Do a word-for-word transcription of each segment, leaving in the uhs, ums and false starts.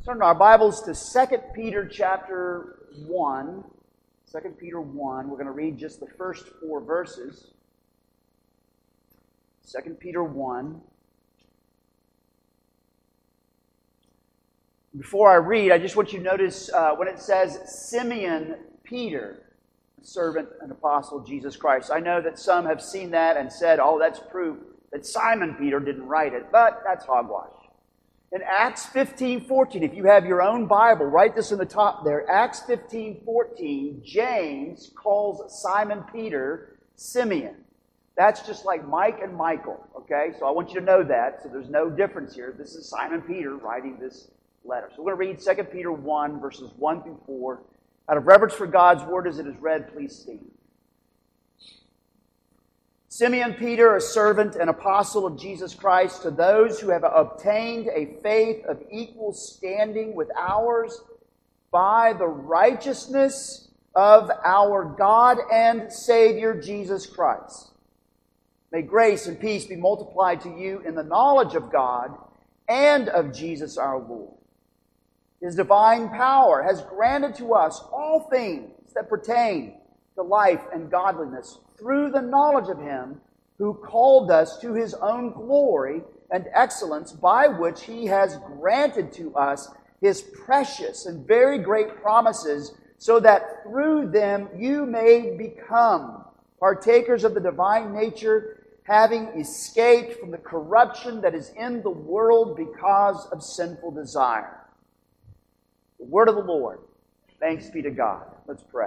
Turn our Bibles to Second Peter chapter one. Second Peter one. We're going to read just the first four verses. Second Peter one. Before I read, I just want you to notice uh, when it says Simeon Peter, servant and apostle of Jesus Christ. I know that some have seen that and said, oh, that's proof that Simon Peter didn't write it, but that's hogwash. In Acts fifteen fourteen, if you have your own Bible, write this in the top there. Acts fifteen fourteen, James calls Simon Peter Simeon. That's just like Mike and Michael, okay? So I want you to know that, so there's no difference here. This is Simon Peter writing this letter. So we're going to read Second Peter one, verses one through four. Out of reverence for God's word as it is read, please stand. Simeon Peter, a servant and apostle of Jesus Christ, to those who have obtained a faith of equal standing with ours by the righteousness of our God and Savior Jesus Christ. May grace and peace be multiplied to you in the knowledge of God and of Jesus our Lord. His divine power has granted to us all things that pertain to life and godliness through the knowledge of Him who called us to His own glory and excellence, by which He has granted to us His precious and very great promises, so that through them you may become partakers of the divine nature, having escaped from the corruption that is in the world because of sinful desire. The word of the Lord. Thanks be to God. Let's pray.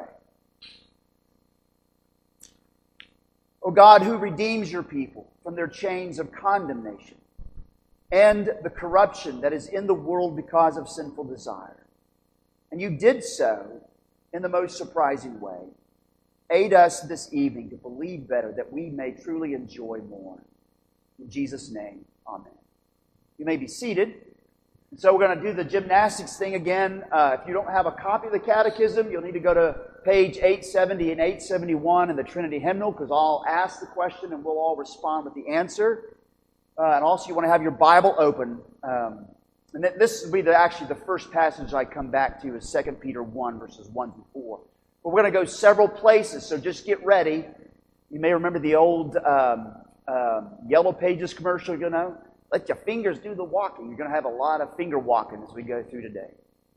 O God, who redeems your people from their chains of condemnation and the corruption that is in the world because of sinful desire. And you did so in the most surprising way. Aid us this evening to believe better, that we may truly enjoy more. In Jesus' name, amen. You may be seated. And so we're going to do the gymnastics thing again. Uh, if you don't have a copy of the Catechism, you'll need to go to page eight seventy and eight seventy-one in the Trinity Hymnal, because I'll ask the question and we'll all respond with the answer. Uh, and also you want to have your Bible open. Um, and th- this will be the, actually the first passage I come back to is Second Peter one, verses one through four. But we're going to go several places, so just get ready. You may remember the old um, uh, Yellow Pages commercial, you know. Let your fingers do the walking. You're going to have a lot of finger walking as we go through today.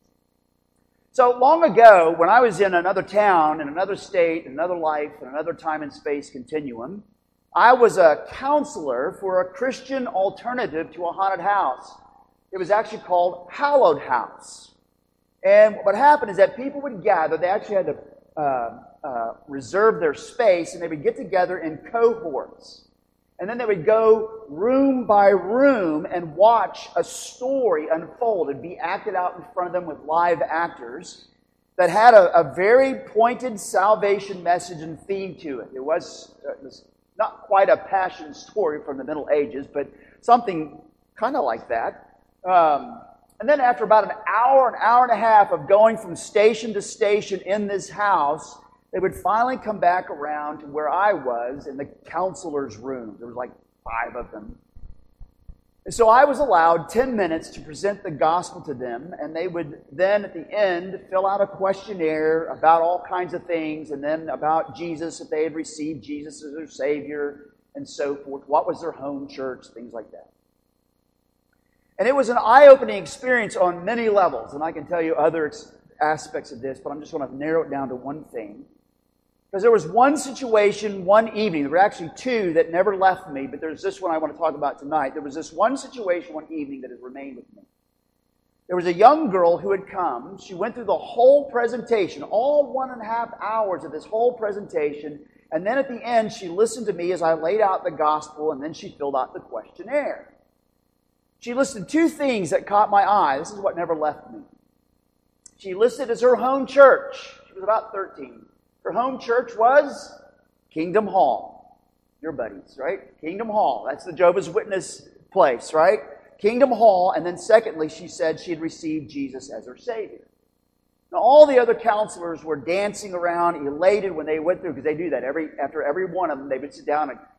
So long ago, when I was in another town, in another state, in another life, in another time and space continuum, I was a counselor for a Christian alternative to a haunted house. It was actually called Hallowed House. And what happened is that people would gather. They actually had to uh, uh, reserve their space, and they would get together in cohorts. And then they would go room by room and watch a story unfold and be acted out in front of them with live actors that had a, a very pointed salvation message and theme to it. It was, it was not quite a passion story from the Middle Ages, but something kind of like that. Um, and then after about an hour, an hour and a half of going from station to station in this house, they would finally come back around to where I was in the counselor's room. There was like five of them. And so I was allowed ten minutes to present the gospel to them, and they would then at the end fill out a questionnaire about all kinds of things, and then about Jesus, if they had received Jesus as their Savior, and so forth. What was their home church, things like that. And it was an eye-opening experience on many levels, and I can tell you other ex- aspects of this, but I'm just going to narrow it down to one thing. Because there was one situation, one evening, there were actually two that never left me, but there's this one I want to talk about tonight. There was this one situation, one evening that has remained with me. There was a young girl who had come. She went through the whole presentation, all one and a half hours of this whole presentation, and then at the end she listened to me as I laid out the gospel, and then she filled out the questionnaire. She listed two things that caught my eye. This is what never left me. She listed as her home church. She was about thirteen. Her home church was Kingdom Hall. Your buddies, right? Kingdom Hall. That's the Jehovah's Witness place, right? Kingdom Hall. And then secondly, she said she had received Jesus as her Savior. Now, all the other counselors were dancing around, elated when they went through, because they do that. Every after every one of them, they would sit down and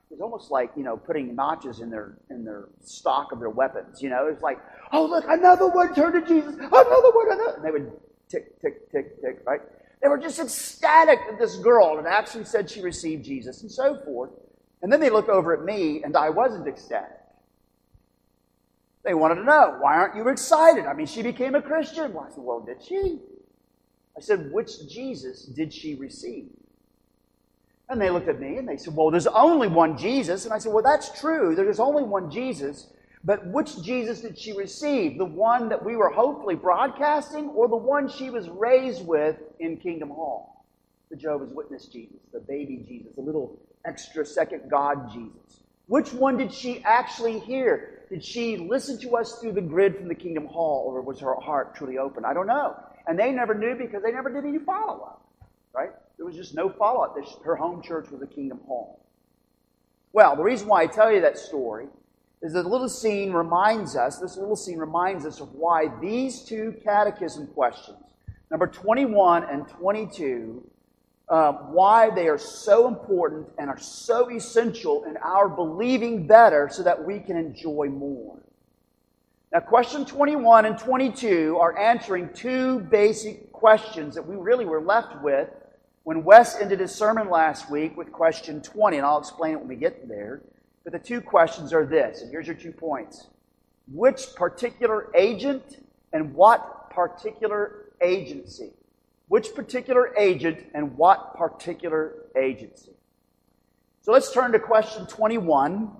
was almost like, you know, putting notches in their in their stock of their weapons. You know, it's like, oh, look, another one turned to Jesus, another one, another. And they would tick, tick, tick, tick, right? They were just ecstatic that this girl had actually said she received Jesus and so forth. And then they look over at me, and I wasn't ecstatic. They wanted to know, why aren't you excited? I mean, she became a Christian. Well, I said, well, did she? I said, which Jesus did she receive? And they looked at me, and they said, well, there's only one Jesus. And I said, well, that's true. There's only one Jesus. But which Jesus did she receive? The one that we were hopefully broadcasting, or the one she was raised with in Kingdom Hall? The Jehovah's Witness Jesus, the baby Jesus, the little extra second God Jesus. Which one did she actually hear? Did she listen to us through the grid from the Kingdom Hall, or was her heart truly open? I don't know. And they never knew because they never did any follow-up, right? There was just no follow-up. Her home church was a Kingdom Hall. Well, the reason why I tell you that story is that the little scene reminds us, this little scene reminds us of why these two catechism questions, number twenty-one and twenty-two, uh, why they are so important and are so essential in our believing better so that we can enjoy more. Now, question twenty-one and twenty-two are answering two basic questions that we really were left with when Wes ended his sermon last week with question twenty, and I'll explain it when we get there. But the two questions are this, and here's your two points. Which particular agent and what particular agency? Which particular agent and what particular agency? So let's turn to question twenty-one.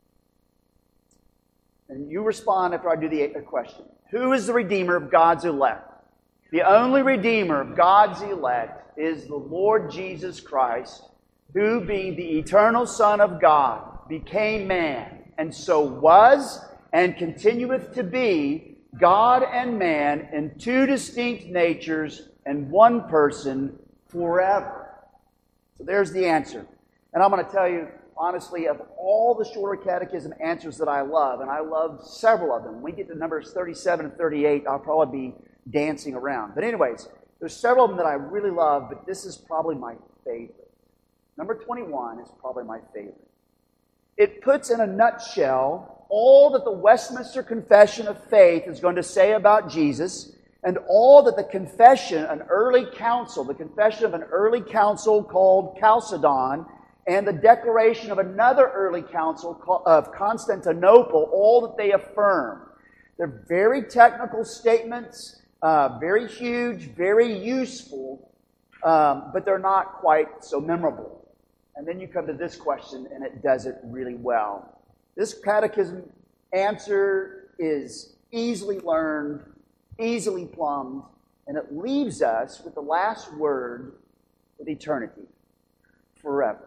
And you respond after I do the question. Who is the Redeemer of God's elect? The only Redeemer of God's elect is the Lord Jesus Christ, who, being the eternal Son of God, became man, and so was and continueth to be God and man in two distinct natures and one person forever. So there's the answer. And I'm going to tell you, honestly, of all the shorter catechism answers that I love, and I love several of them. When we get to numbers thirty-seven and thirty-eight, I'll probably be dancing around. But anyways, there's several of them that I really love, but this is probably my favorite. Number twenty-one is probably my favorite. It puts in a nutshell all that the Westminster Confession of Faith is going to say about Jesus, and all that the confession, an early council, the confession of an early council called Chalcedon, and the declaration of another early council of Constantinople, all that they affirm. They're very technical statements, uh, very huge, very useful, um, but they're not quite so memorable. And then you come to this question, and it does it really well. This catechism answer is easily learned, easily plumbed, and it leaves us with the last word with eternity, forever.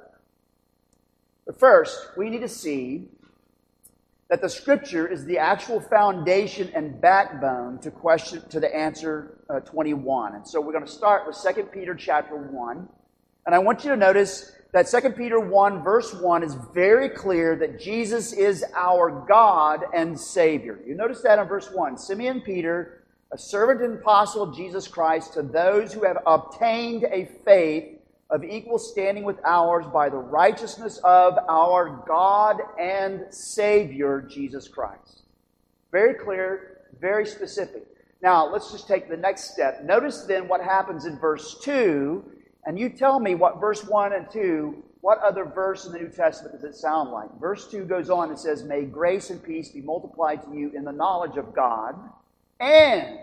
But first, we need to see that the Scripture is the actual foundation and backbone to question to the answer uh, twenty-one. And so we're going to start with Second Peter chapter one. And I want you to notice that Second Peter one verse one is very clear that Jesus is our God and Savior. You notice that in verse one. Simeon Peter, a servant and apostle of Jesus Christ, to those who have obtained a faith of equal standing with ours by the righteousness of our God and Savior, Jesus Christ. Very clear, very specific. Now, let's just take the next step. Notice then what happens in verse two, and you tell me what verse one and two, what other verse in the New Testament does it sound like? Verse two goes on and says, "May grace and peace be multiplied to you in the knowledge of God and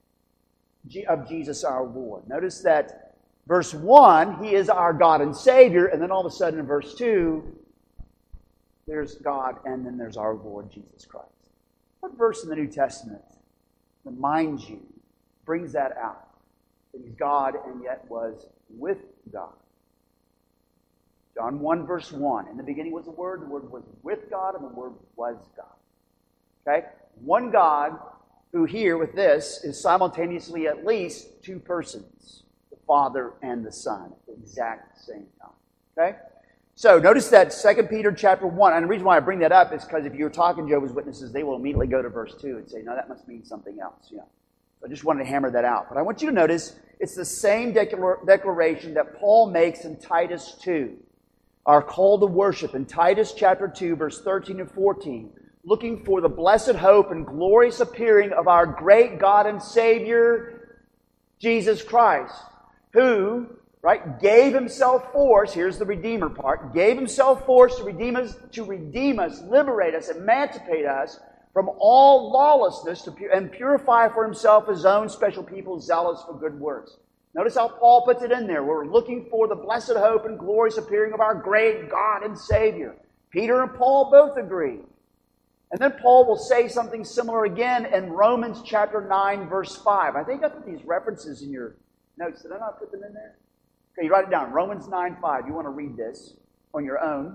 of Jesus our Lord." Notice that verse one, He is our God and Savior, and then all of a sudden in verse two, there's God and then there's our Lord Jesus Christ. What verse in the New Testament reminds you, brings that out, that He's God and yet was with God? John one verse one, in the beginning was the Word, the Word was with God, and the Word was God. Okay? One God who here with this is simultaneously at least two persons, the Father and the Son, at the exact same time. Okay? So notice that Second Peter chapter one, and the reason why I bring that up is because if you're talking to Jehovah's Witnesses, they will immediately go to verse two and say, no, that must mean something else. You know. So I just wanted to hammer that out. But I want you to notice it's the same declar- declaration that Paul makes in Titus two. our call to worship in Titus chapter two, verse thirteen and fourteen, looking for the blessed hope and glorious appearing of our great God and Savior, Jesus Christ, who, right, gave Himself for us, here's the Redeemer part, gave Himself for us to redeem us, to redeem us, liberate us, emancipate us from all lawlessness to, and purify for Himself His own special people, zealous for good works. Notice how Paul puts it in there. We're looking for the blessed hope and glorious appearing of our great God and Savior. Peter and Paul both agree. And then Paul will say something similar again in Romans chapter nine, verse five. I think I put these references in your notes. Did I not put them in there? Okay, you write it down. Romans nine, five. You want to read this on your own.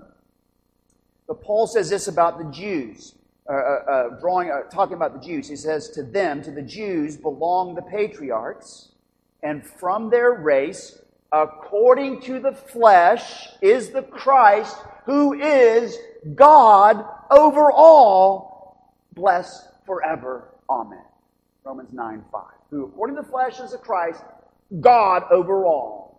But Paul says this about the Jews. Uh, uh, drawing, uh, talking about the Jews. He says, to them, to the Jews, belong the patriarchs, and from their race, according to the flesh, is the Christ, who is God over all, blessed forever. Amen. Romans nine, five. Who, according to the flesh, is the Christ, God over all,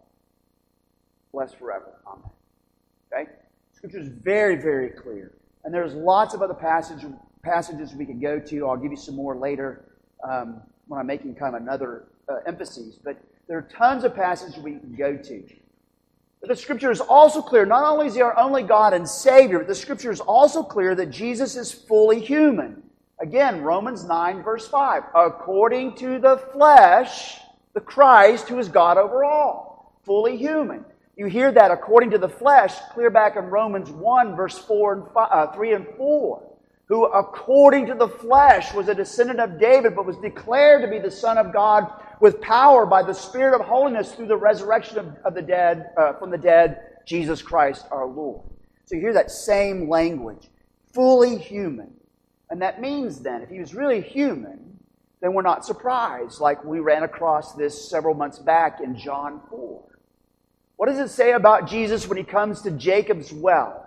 blessed forever. Amen. Okay? Scripture is very, very clear. And there's lots of other passage, passages we can go to. I'll give you some more later um, when I'm making kind of another uh, emphasis. But there are tons of passages we can go to. But the Scripture is also clear. Not only is He our only God and Savior, but the Scripture is also clear that Jesus is fully human. Again, Romans nine, verse five. According to the flesh, the Christ, who is God over all. Fully human. You hear that according to the flesh, clear back in Romans one, verse four and five, uh, three and four. Who according to the flesh was a descendant of David, but was declared to be the Son of God with power by the Spirit of holiness through the resurrection of, of the dead, uh, from the dead, Jesus Christ our Lord. So you hear that same language. Fully human. And that means then, if He was really human, then we're not surprised, like we ran across this several months back in John four. What does it say about Jesus when He comes to Jacob's well?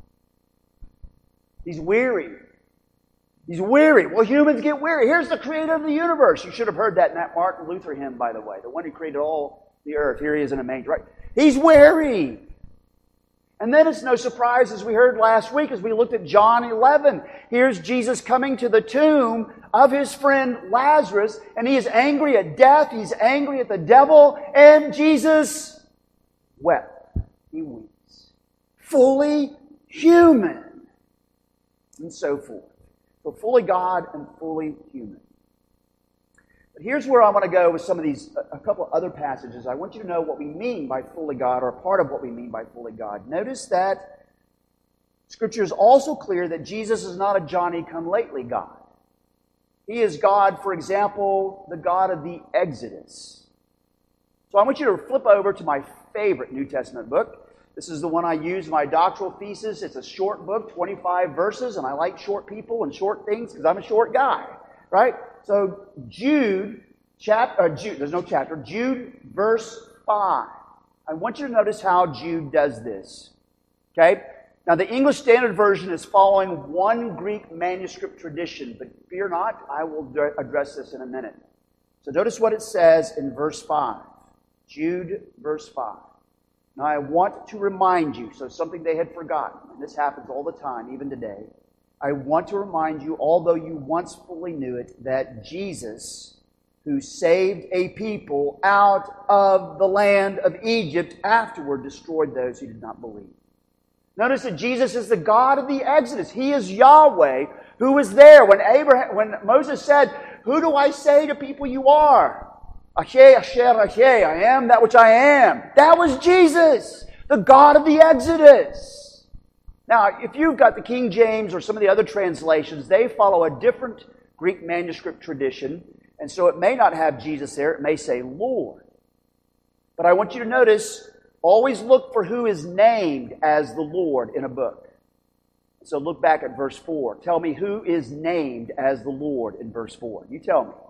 He's weary. He's weary. Well, humans get weary. Here's the creator of the universe. You should have heard that in that Martin Luther hymn, by the way. The one who created all the earth. Here He is in a manger, right? He's weary. And then it's no surprise, as we heard last week, as we looked at John eleven. Here's Jesus coming to the tomb of His friend Lazarus, and He is angry at death. He's angry at the devil, and Jesus wept. He weeps. Fully human. And so forth. So fully God and fully human. But here's where I want to go with some of these, a couple of other passages. I want you to know what we mean by fully God, or a part of what we mean by fully God. Notice that Scripture is also clear that Jesus is not a Johnny-come-lately God. He is God, for example, the God of the Exodus. So I want you to flip over to my favorite New Testament book. This is the one I use in my doctoral thesis. It's a short book, twenty-five verses, and I like short people and short things because I'm a short guy, right? So Jude, chap, uh, Jude, there's no chapter, Jude verse five. I want you to notice how Jude does this, okay? Now the English Standard Version is following one Greek manuscript tradition, but fear not, I will address this in a minute. So notice what it says in verse five. Jude verse five. Now I want to remind you, so something they had forgotten, and this happens all the time, even today. I want to remind you, although you once fully knew it, that Jesus, who saved a people out of the land of Egypt, afterward destroyed those who did not believe. Notice that Jesus is the God of the Exodus. He is Yahweh, who was there when Abraham, when Moses said, "Who do I say to people you are?" Asher, Asher, Asher, I am that which I am. That was Jesus, the God of the Exodus. Now, if you've got the King James or some of the other translations, they follow a different Greek manuscript tradition, and so it may not have Jesus there. It may say Lord. But I want you to notice, always look for who is named as the Lord in a book. So look back at verse four. Tell me who is named as the Lord in verse four. You tell me.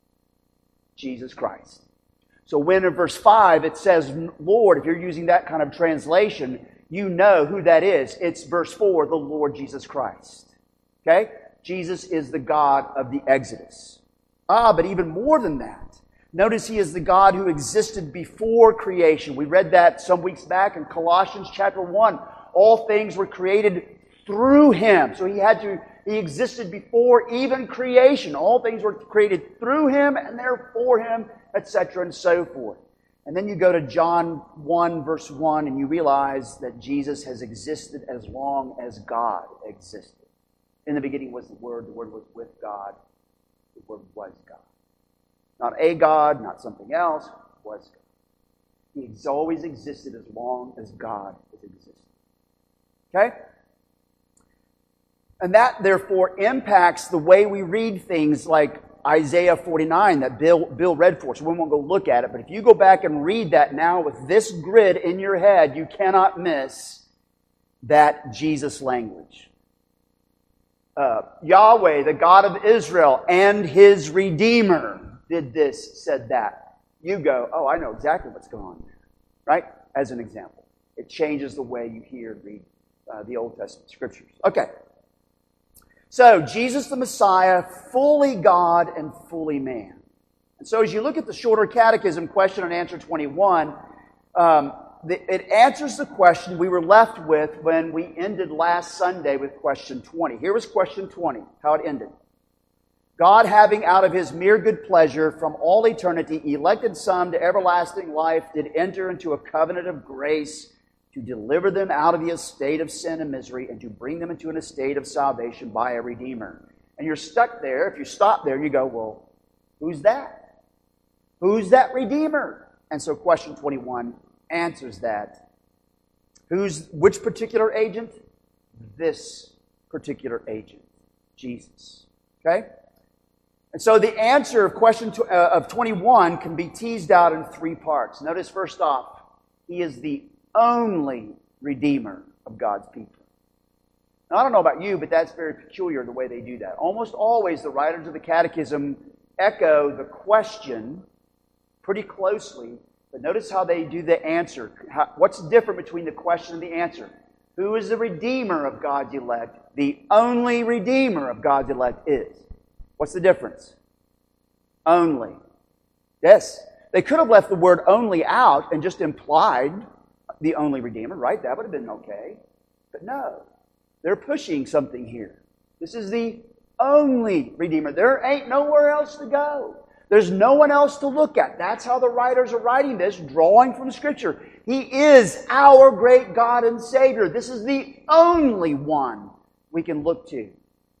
Jesus Christ. So when in verse five it says Lord, if you're using that kind of translation, you know who that is. It's verse four, the Lord Jesus Christ. Okay? Jesus is the God of the Exodus. Ah, but even more than that. Notice He is the God who existed before creation. We read that some weeks back in Colossians chapter one. all things were created through Him. So He had to, He existed before even creation. All things were created through Him and therefore Him, et cetera and so forth. And then you go to John one, verse one, and you realize that Jesus has existed as long as God existed. In the beginning was the Word, the Word was with God, the Word was God. Not a God, not something else, was God. He has always existed as long as God has existed. Okay? And that, therefore, impacts the way we read things like Isaiah forty-nine that Bill, Bill read for us. We won't go look at it, but if you go back and read that now with this grid in your head, you cannot miss that Jesus language. Uh, Yahweh, the God of Israel, and His Redeemer did this, said that. You go, oh, I know exactly what's going on there. Right? As an example. It changes the way you hear and read uh, the Old Testament Scriptures. Okay. So, Jesus the Messiah, fully God and fully man. And so as you look at the shorter catechism, question and answer twenty-one, um, the, it answers the question we were left with when we ended last Sunday with question twenty. Here was question twenty, how it ended. God, having out of His mere good pleasure from all eternity elected some to everlasting life, did enter into a covenant of grace to deliver them out of the estate of sin and misery and to bring them into an estate of salvation by a Redeemer. And you're stuck there. If you stop there, you go, well, who's that? Who's that Redeemer? And so question twenty-one answers that. Who's, which particular agent? This particular agent, Jesus. Okay? And so the answer of question tw- uh, of twenty-one can be teased out in three parts. Notice first off, He is the only Redeemer of God's people. Now, I don't know about you, but that's very peculiar the way they do that. Almost always the writers of the Catechism echo the question pretty closely, but notice how they do the answer. How, what's different between the question and the answer? Who is the Redeemer of God's elect? The only Redeemer of God's elect is. What's the difference? Only. Yes. They could have left the word only out and just implied the only Redeemer, right? That would have been okay. But no. They're pushing something here. This is the only Redeemer. There ain't nowhere else to go. There's no one else to look at. That's how the writers are writing this, drawing from Scripture. He is our great God and Savior. This is the only one we can look to.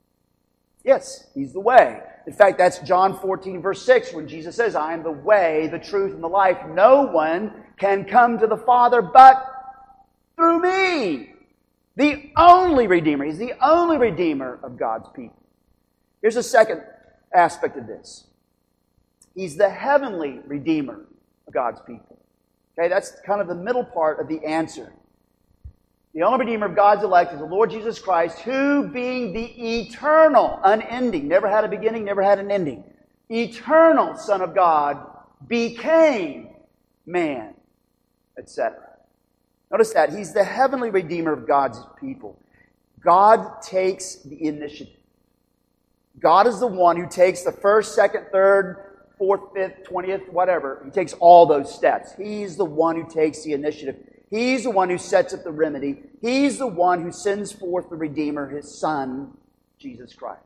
Yes, He's the way. In fact, that's John fourteen, verse six, when Jesus says, I am the way, the truth, and the life. No one can come to the Father but through me. The only Redeemer. He's the only Redeemer of God's people. Here's a second aspect of this. He's the heavenly Redeemer of God's people. Okay, that's kind of the middle part of the answer. The only Redeemer of God's elect is the Lord Jesus Christ, who being the eternal, unending, never had a beginning, never had an ending, eternal Son of God, became man, et cetera. Notice that. He's the heavenly Redeemer of God's people. God takes the initiative. God is the one who takes the first, second, third, fourth, fifth, twentieth, whatever. He takes all those steps. He's the one who takes the initiative. He's the one who sets up the remedy. He's the one who sends forth the Redeemer, His Son, Jesus Christ.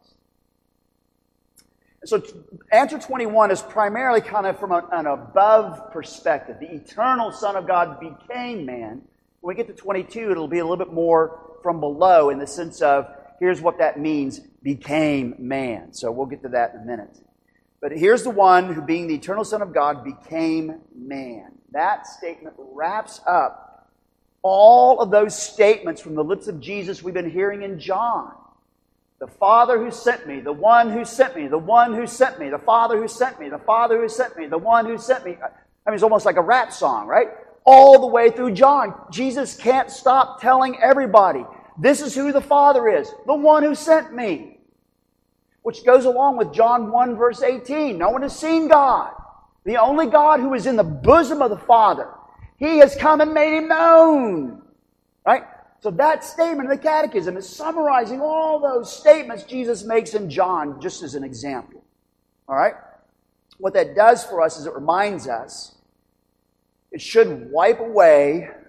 And so answer twenty-one is primarily kind of from a, an above perspective. The eternal Son of God became man. When we get to twenty-two, it'll be a little bit more from below in the sense of, here's what that means, became man. So we'll get to that in a minute. But here's the one who, being the eternal Son of God, became man. That statement wraps up all of those statements from the lips of Jesus we've been hearing in John. The Father who sent me, the one who sent me, the one who sent me, the Father who sent me, the Father who sent me, the one who sent me. I mean, it's almost like a rap song, right? All the way through John. Jesus can't stop telling everybody, this is who the Father is, the one who sent me. Which goes along with John one, verse eighteen. No one has seen God. The only God who is in the bosom of the Father. He has come and made Him known. Right? So that statement in the Catechism is summarizing all those statements Jesus makes in John, just as an example. All right? What that does for us is it reminds us, it should wipe away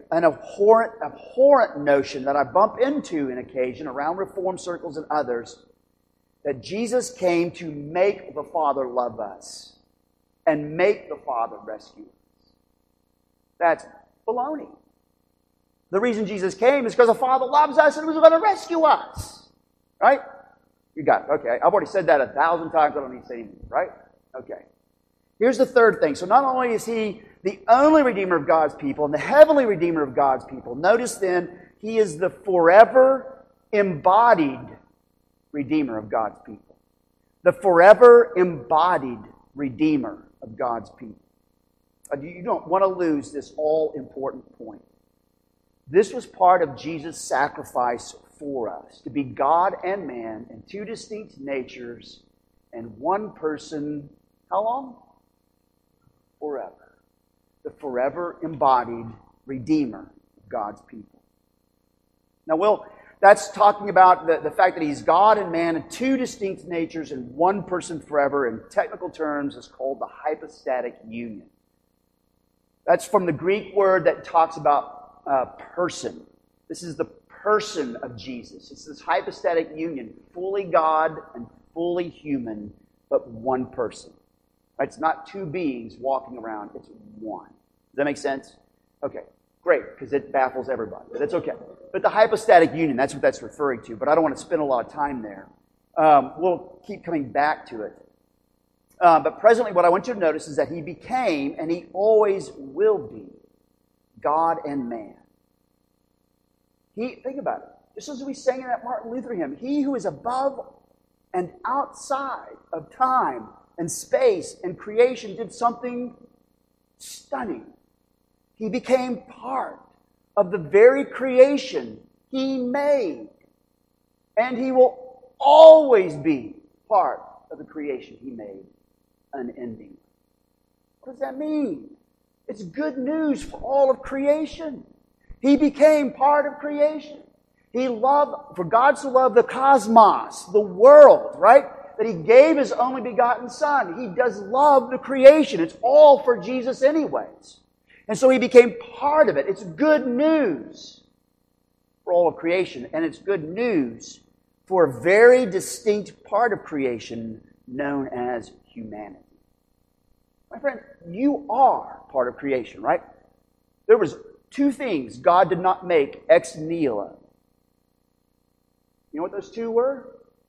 an abhorrent, abhorrent notion that I bump into in occasion around Reform circles and others, that Jesus came to make the Father love us and make the Father rescue us. That's baloney. The reason Jesus came is because the Father loves us and was going to rescue us. Right? You got it. Okay. I've already said that a thousand times. I don't need to say anything. Right? Okay. Here's the third thing. So not only is He the only Redeemer of God's people and the heavenly Redeemer of God's people, notice then, He is the forever embodied Redeemer of God's people. The forever embodied Redeemer of God's people. You don't want to lose this all-important point. This was part of Jesus' sacrifice for us, to be God and man in two distinct natures and one person, how long? Forever. The forever embodied Redeemer of God's people. Now, Will, that's talking about the, the fact that He's God and man in two distinct natures and one person forever. In technical terms, is called the hypostatic union. That's from the Greek word that talks about uh, person. This is the person of Jesus. It's this hypostatic union, fully God and fully human, but one person. It's not two beings walking around, it's one. Does that make sense? Okay, great, because it baffles everybody. But that's okay. But the hypostatic union, that's what that's referring to, but I don't want to spend a lot of time there. Um, we'll keep coming back to it. Uh, but presently, what I want you to notice is that He became, and He always will be, God and man. He, think about it. Just as we sang in that Martin Luther hymn, He who is above and outside of time and space and creation did something stunning. He became part of the very creation He made. And He will always be part of the creation He made, unending. What does that mean? It's good news for all of creation. He became part of creation. He loved, for God so loved the cosmos, the world, right? That He gave His only begotten Son. He does love the creation. It's all for Jesus anyways. And so He became part of it. It's good news for all of creation. And it's good news for a very distinct part of creation known as humanity. My friend, you are part of creation, right? There was two things God did not make ex nihilo. You know what those two were?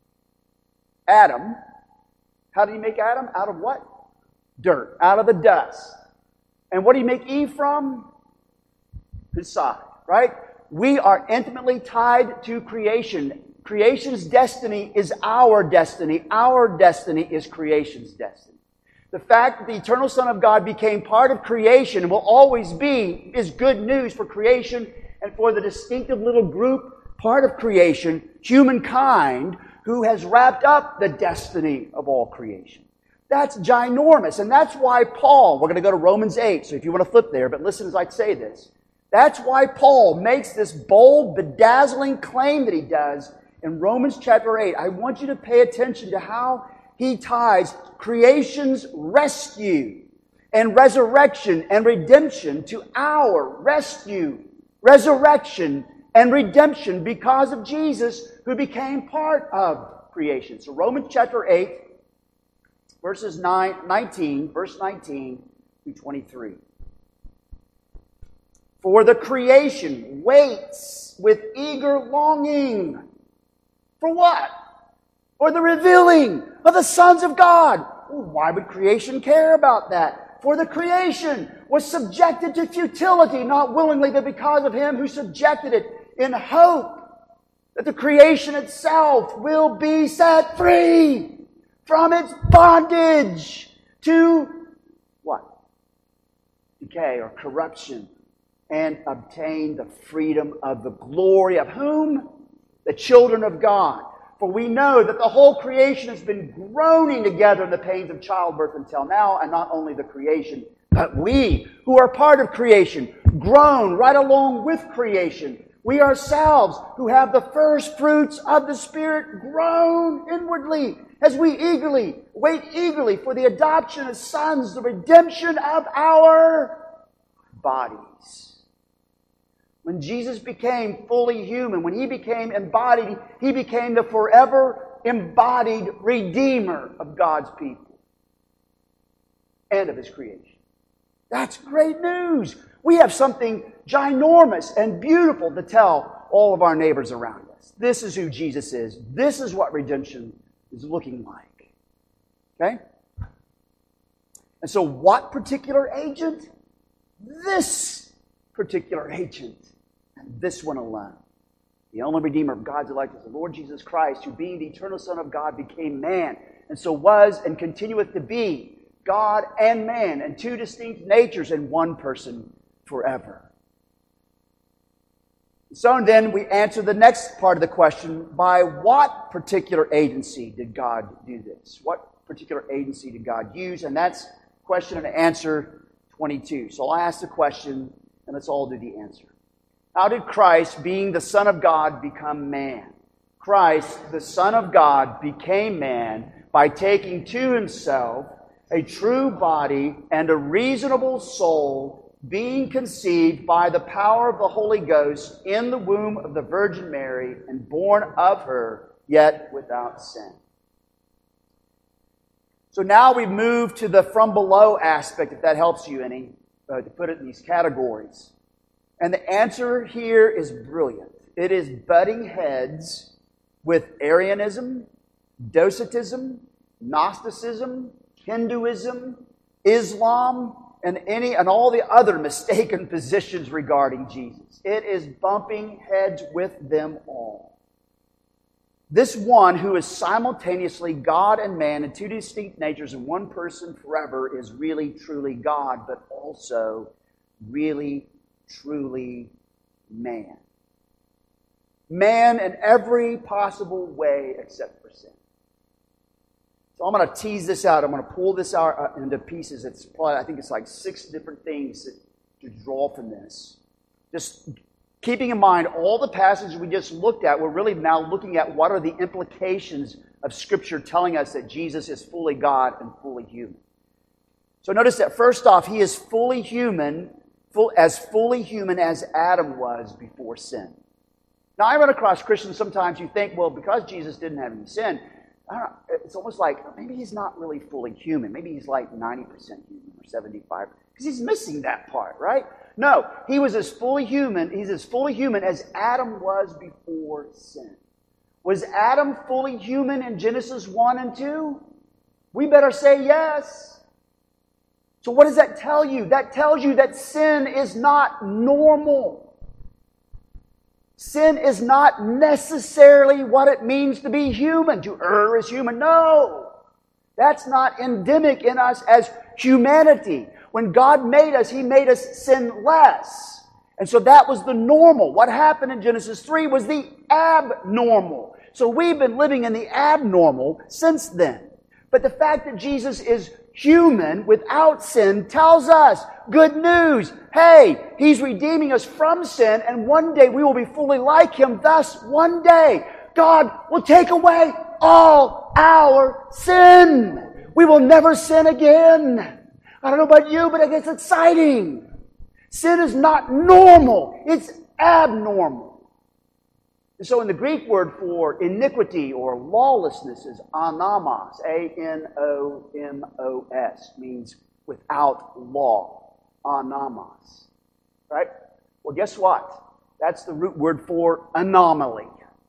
Adam. How did He make Adam? Out of what? Dirt. Out of the dust. And what did He make Eve from? His side, right? We are intimately tied to creation. Creation's destiny is our destiny. Our destiny is creation's destiny. The fact that the eternal Son of God became part of creation and will always be is good news for creation and for the distinctive little group, part of creation, humankind, who has wrapped up the destiny of all creation. That's ginormous. And that's why Paul, we're going to go to Romans eight, so if you want to flip there, but listen as I say this. That's why Paul makes this bold, bedazzling claim that he does in Romans chapter eight. I want you to pay attention to how he ties creation's rescue and resurrection and redemption to our rescue, resurrection, and redemption because of Jesus, who became part of creation. So Romans chapter eight, verses nine, nineteen, verse nineteen through twenty-three. For the creation waits with eager longing. For what? For the revealing of the sons of God. Well, why would creation care about that? For the creation was subjected to futility, not willingly, but because of Him who subjected it, in hope that the creation itself will be set free from its bondage to what? Decay or corruption, and obtain the freedom of the glory of whom? The children of God. For we know that the whole creation has been groaning together in the pains of childbirth until now, and not only the creation, but we, who are part of creation, groan right along with creation. We ourselves, who have the first fruits of the Spirit, groan inwardly as we eagerly, wait eagerly for the adoption as sons, the redemption of our bodies. When Jesus became fully human, when He became embodied, He became the forever embodied Redeemer of God's people and of His creation. That's great news. We have something ginormous and beautiful to tell all of our neighbors around us. This is who Jesus is. This is what redemption is looking like. Okay? And so what particular agent? This particular agent. And this one alone. The only Redeemer of God's elect is the Lord Jesus Christ, who being the eternal Son of God became man, and so was and continueth to be God and man, and two distinct natures in one person forever. So then we answer the next part of the question, by what particular agency did God do this? What particular agency did God use? And that's question and answer twenty-two. So I'll ask the question, and let's all do the answer. How did Christ, being the Son of God, become man? Christ, the Son of God, became man by taking to Himself a true body and a reasonable soul, being conceived by the power of the Holy Ghost in the womb of the Virgin Mary and born of her, yet without sin. So now we've moved to the from below aspect, if that helps you any, uh, to put it in these categories. And the answer here is brilliant. It is butting heads with Arianism, Docetism, Gnosticism, Hinduism, Islam, and any and all the other mistaken positions regarding Jesus. It is bumping heads with them all. This one who is simultaneously God and man in two distinct natures in one person forever is really truly God, but also really truly man. Man in every possible way except for sin. So I'm going to tease this out. I'm going to pull this out into pieces. It's probably, I think it's like six different things that, to draw from this. Just keeping in mind all the passages we just looked at, we're really now looking at what are the implications of Scripture telling us that Jesus is fully God and fully human. So notice that first off, He is fully human, full, as fully human as Adam was before sin. Now I run across Christians sometimes who think, well, because Jesus didn't have any sin, I don't know, it's almost like maybe He's not really fully human. Maybe He's like ninety percent human or seventy-five percent. Because He's missing that part, right? No, He was as fully human, He's as fully human as Adam was before sin. Was Adam fully human in Genesis one and two? We better say yes. So what does that tell you? That tells you that sin is not normal. Sin is not necessarily what it means to be human. To err is human. No! That's not endemic in us as humanity. When God made us, He made us sinless. And so that was the normal. What happened in Genesis three was the abnormal. So we've been living in the abnormal since then. But the fact that Jesus is human without sin tells us good news. Hey, He's redeeming us from sin, and one day we will be fully like Him. Thus, one day, God will take away all our sin. We will never sin again. I don't know about you, but it gets exciting. Sin is not normal. It's abnormal. And so in the Greek word for iniquity or lawlessness is anamos, A N O M O S, means without law, anamos. Right? Well, guess what? That's the root word for anomaly.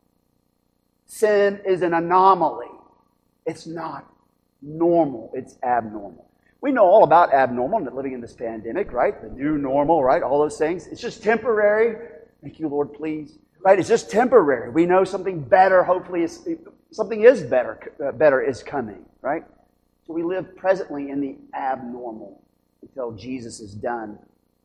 Sin is an anomaly. It's not normal, it's abnormal. We know all about abnormal living in this pandemic, right? The new normal, right? All those things. It's just temporary. Thank you, Lord, please. Right? It's just temporary. We know something better, hopefully, is, something is better, uh, better is coming, right? So we live presently in the abnormal until Jesus is done.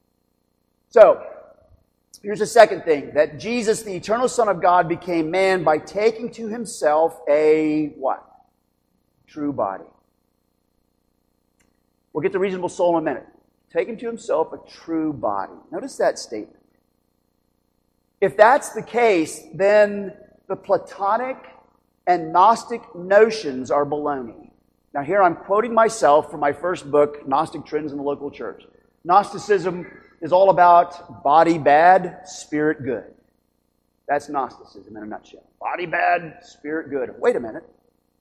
So, here's the second thing, that Jesus, the eternal Son of God, became man by taking to Himself a, what? True body. We'll get to reasonable soul in a minute. Taking to Himself a true body. Notice that statement. If that's the case, then the Platonic and Gnostic notions are baloney. Now here I'm quoting myself from my first book, Gnostic Trends in the Local Church. Gnosticism is all about body bad, spirit good. That's Gnosticism in a nutshell. Body bad, spirit good. Wait a minute.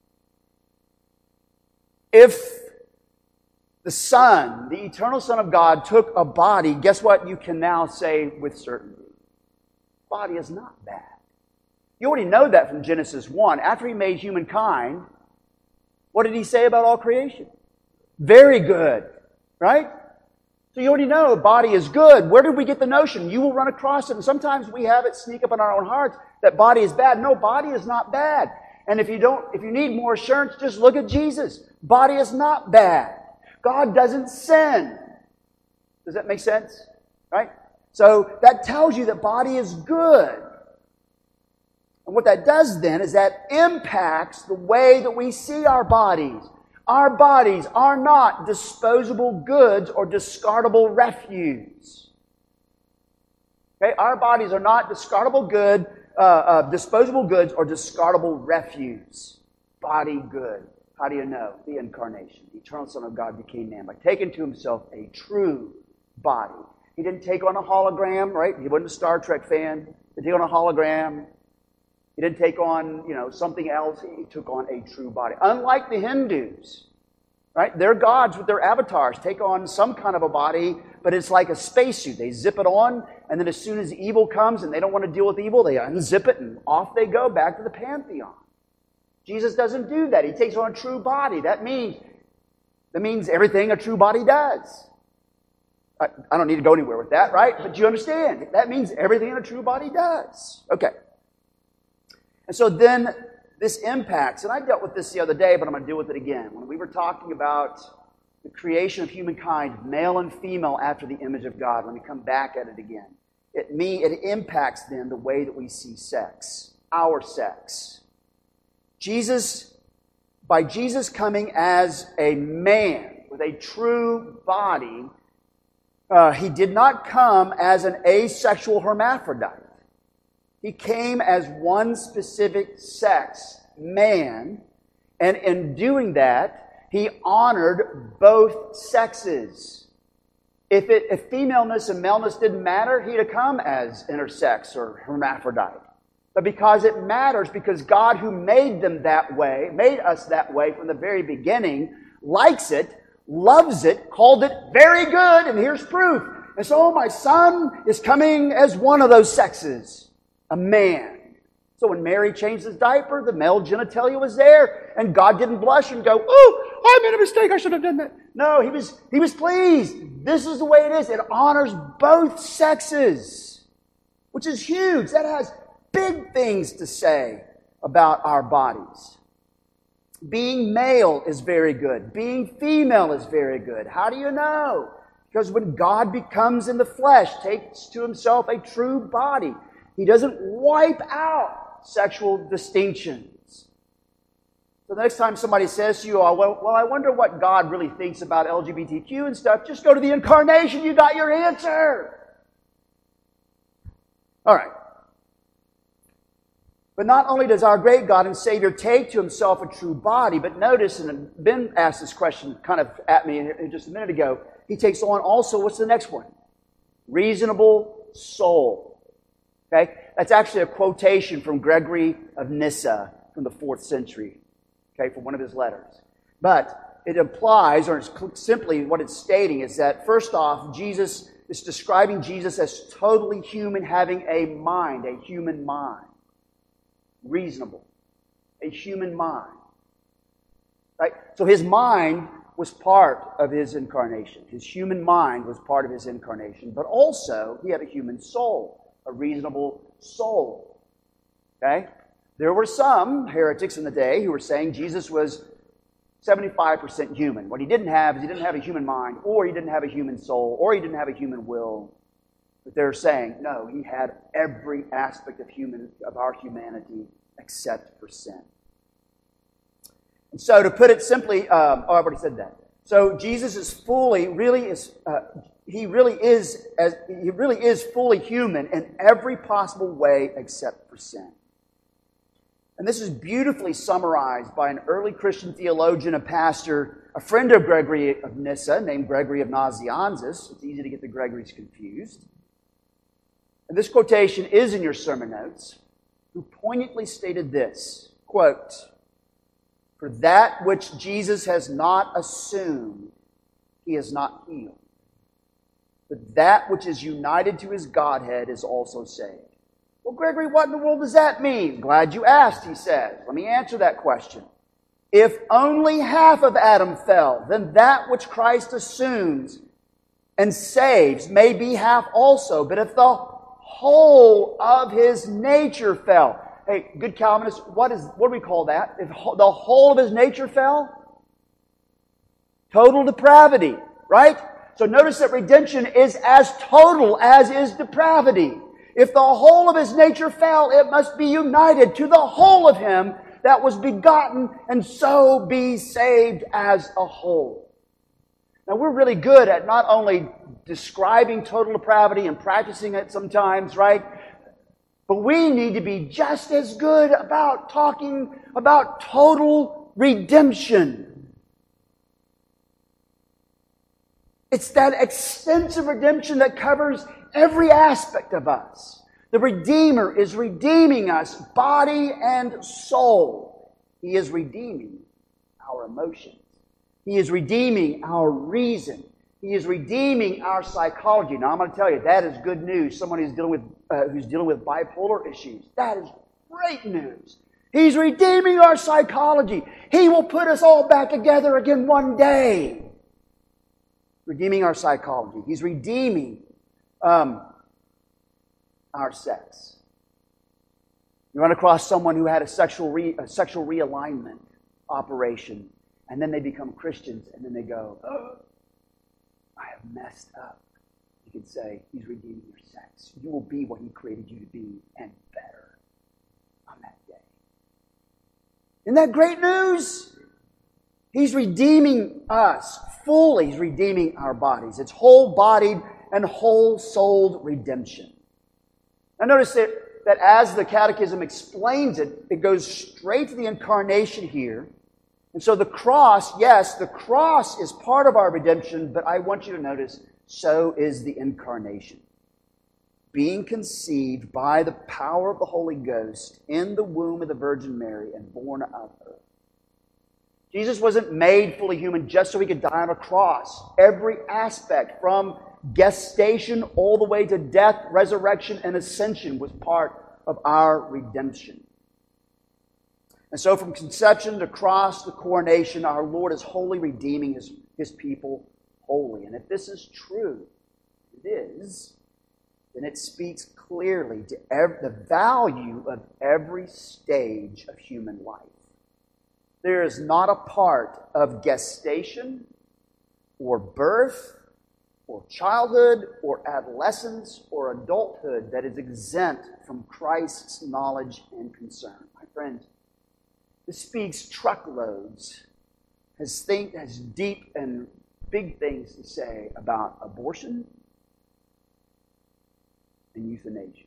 If the Son, the eternal Son of God, took a body, guess what you can now say with certainty? Body is not bad. You already know that from Genesis one. After He made humankind, what did He say about all creation? Very good. Right? So you already know body is good. Where did we get the notion? You will run across it. And sometimes we have it sneak up in our own hearts that body is bad. No, body is not bad. And if you don't, if you need more assurance, just look at Jesus. Body is not bad. God doesn't sin. Does that make sense? Right? So that tells you that body is good. And what that does then is that impacts the way that we see our bodies. Our bodies are not disposable goods or discardable refuse. Okay? Our bodies are not discardable good, uh, uh, disposable goods or discardable refuse. Body good. How do you know? The incarnation. The eternal Son of God became man by taking to Himself a true body. He didn't take on a hologram, right? He wasn't a Star Trek fan. He didn't take on a hologram. He didn't take on, you know, something else. He took on a true body. Unlike the Hindus, right? Their gods with their avatars take on some kind of a body, but it's like a spacesuit. They zip it on, and then as soon as evil comes and they don't want to deal with evil, they unzip it and off they go back to the pantheon. Jesus doesn't do that. He takes on a true body. That means, that means everything a true body does. I, I don't need to go anywhere with that, right? But you understand. That means everything a true body does. Okay. And so then this impacts, and I dealt with this the other day, but I'm going to deal with it again. When we were talking about the creation of humankind, male and female after the image of God, let me come back at it again. It, me, it impacts then the way that we see sex, our sex. Jesus, by Jesus coming as a man with a true body, uh, He did not come as an asexual hermaphrodite. He came as one specific sex, man, and in doing that, He honored both sexes. If, it, if femaleness and maleness didn't matter, He'd have come as intersex or hermaphrodite. But because it matters, because God who made them that way, made us that way from the very beginning, likes it, loves it, called it very good, and here's proof. And so my Son is coming as one of those sexes, a man. So when Mary changed His diaper, the male genitalia was there, and God didn't blush and go, "Oh, I made a mistake, I should have done that." No, He was, he was pleased. This is the way it is. It honors both sexes, which is huge. That has big things to say about our bodies. Being male is very good. Being female is very good. How do you know? Because when God becomes in the flesh, takes to Himself a true body, He doesn't wipe out sexual distinctions. So the next time somebody says to you, oh, well, well, I wonder what God really thinks about L G B T Q and stuff, just go to the incarnation. You got your answer. All right. But not only does our great God and Savior take to Himself a true body, but notice, and Ben asked this question kind of at me just a minute ago, He takes on also, what's the next one? Reasonable soul. Okay? That's actually a quotation from Gregory of Nyssa from the fourth century, okay, from one of his letters. But it implies, or it's simply what it's stating, is that first off, Jesus is describing Jesus as totally human, having a mind, a human mind. Reasonable. A human mind. Right? So His mind was part of His incarnation. His human mind was part of His incarnation. But also, He had a human soul. A reasonable soul. Okay? There were some heretics in the day who were saying Jesus was seventy-five percent human. What He didn't have is He didn't have a human mind, or He didn't have a human soul, or He didn't have a human will. But they're saying, no, He had every aspect of human of our humanity except for sin. And so to put it simply, um, oh, I've already said that. So Jesus is fully, really is, uh, He really is, as He really is fully human in every possible way except for sin. And this is beautifully summarized by an early Christian theologian, a pastor, a friend of Gregory of Nyssa, named Gregory of Nazianzus. It's easy to get the Gregories confused. And this quotation is in your sermon notes, who poignantly stated this, quote, "For that which Jesus has not assumed, he has not healed. But that which is united to his Godhead is also saved." Well, Gregory, what in the world does that mean? Glad you asked, he says. Let me answer that question. If only half of Adam fell, then that which Christ assumes and saves may be half also. But if the whole of his nature fell. Hey, good Calvinists, what is what do we call that? If the whole of his nature fell? Total depravity, right? So notice that redemption is as total as is depravity. If the whole of his nature fell, it must be united to the whole of him that was begotten and so be saved as a whole. Now we're really good at not only describing total depravity and practicing it sometimes, right? But we need to be just as good about talking about total redemption. It's that extensive redemption that covers every aspect of us. The Redeemer is redeeming us, body and soul. He is redeeming our emotions. He is redeeming our reason. He is redeeming our psychology. Now, I'm going to tell you, that is good news. Someone who's dealing with uh, who's dealing with bipolar issues. That is great news. He's redeeming our psychology. He will put us all back together again one day. Redeeming our psychology. He's redeeming um, our sex. You run across someone who had a sexual re, a sexual realignment operation, and then they become Christians, and then they go, "Oh, I have messed up." You can say, He's redeeming your sex. You will be what He created you to be, and better on that day. Isn't that great news? He's redeeming us fully. He's redeeming our bodies. It's whole-bodied and whole-souled redemption. Now notice that, that as the Catechism explains it, it goes straight to the incarnation here. And so the cross, yes, the cross is part of our redemption, but I want you to notice, so is the incarnation. Being conceived by the power of the Holy Ghost in the womb of the Virgin Mary and born of her. Jesus wasn't made fully human just so He could die on a cross. Every aspect, from gestation all the way to death, resurrection, and ascension, was part of our redemption. And so from conception to cross to coronation, our Lord is wholly redeeming His, His people wholly. And if this is true, it is, then it speaks clearly to every, the value of every stage of human life. There is not a part of gestation or birth or childhood or adolescence or adulthood that is exempt from Christ's knowledge and concern. My friend, this speaks truckloads, has, think, has deep and big things to say about abortion and euthanasia.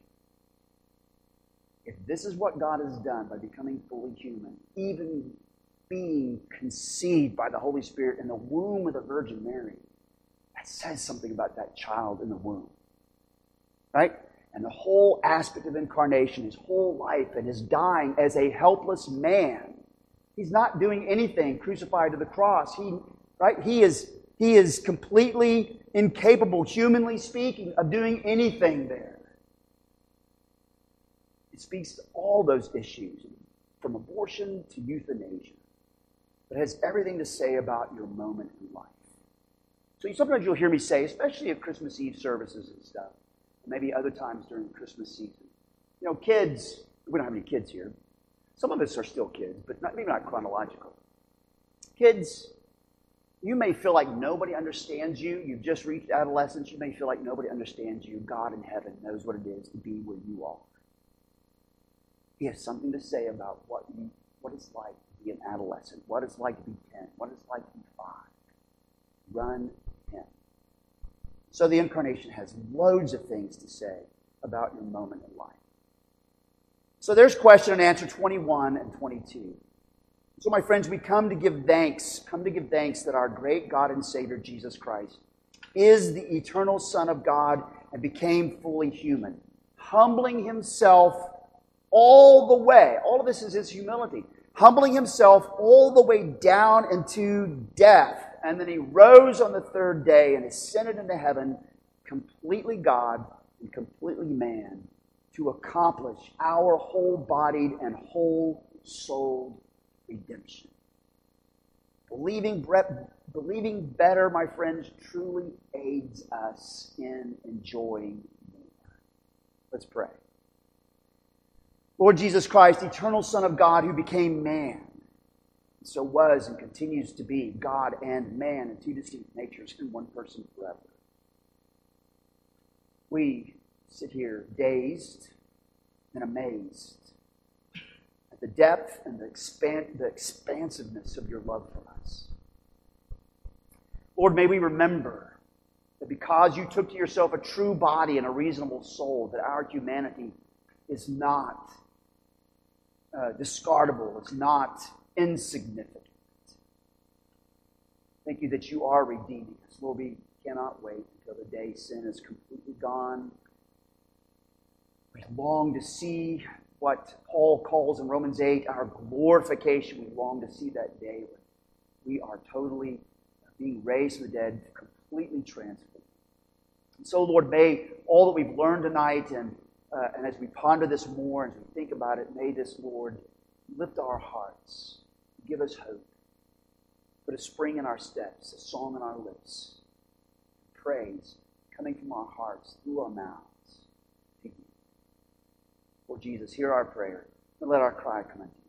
If this is what God has done by becoming fully human, even being conceived by the Holy Spirit in the womb of the Virgin Mary, that says something about that child in the womb. Right? And the whole aspect of incarnation, His whole life and His dying as a helpless man. He's not doing anything crucified to the cross. He, right? He is, he is completely incapable, humanly speaking, of doing anything there. It speaks to all those issues, from abortion to euthanasia. But it has everything to say about your moment in life. So sometimes you'll hear me say, especially at Christmas Eve services and stuff, maybe other times during the Christmas season, you know, kids, we don't have any kids here. Some of us are still kids, but not, maybe not chronological. Kids, you may feel like nobody understands you. You've just reached adolescence. You may feel like nobody understands you. God in heaven knows what it is to be where you are. He has something to say about what you, what it's like to be an adolescent, what it's like to be ten, what it's like to be five. Run Him. So the incarnation has loads of things to say about your moment in life. So there's question and answer twenty-one and twenty-two. So my friends, we come to give thanks, come to give thanks that our great God and Savior, Jesus Christ, is the eternal Son of God and became fully human, humbling himself all the way. All of this is his humility. Humbling himself all the way down into death. And then he rose on the third day and ascended into heaven, completely God and completely man, to accomplish our whole-bodied and whole-souled redemption. Believing, believing better, my friends, truly aids us in enjoying more. Let's pray. Lord Jesus Christ, eternal Son of God who became man, so was and continues to be God and man in two distinct natures in one person forever. We sit here dazed and amazed at the depth and the, expan- the expansiveness of your love for us. Lord, may we remember that because you took to yourself a true body and a reasonable soul, that our humanity is not uh, discardable, it's not insignificant. Thank you that you are redeeming us. Lord, we cannot wait until the day sin is completely gone. We long to see what Paul calls in Romans eight our glorification. We long to see that day when we are totally being raised from the dead, completely transformed. And so, Lord, may all that we've learned tonight and, uh, and as we ponder this more, as we think about it, may this, Lord, lift our hearts, give us hope, put a spring in our steps, a song in our lips, praise coming from our hearts, through our mouths. Lord Jesus, hear our prayer, and let our cry come unto you.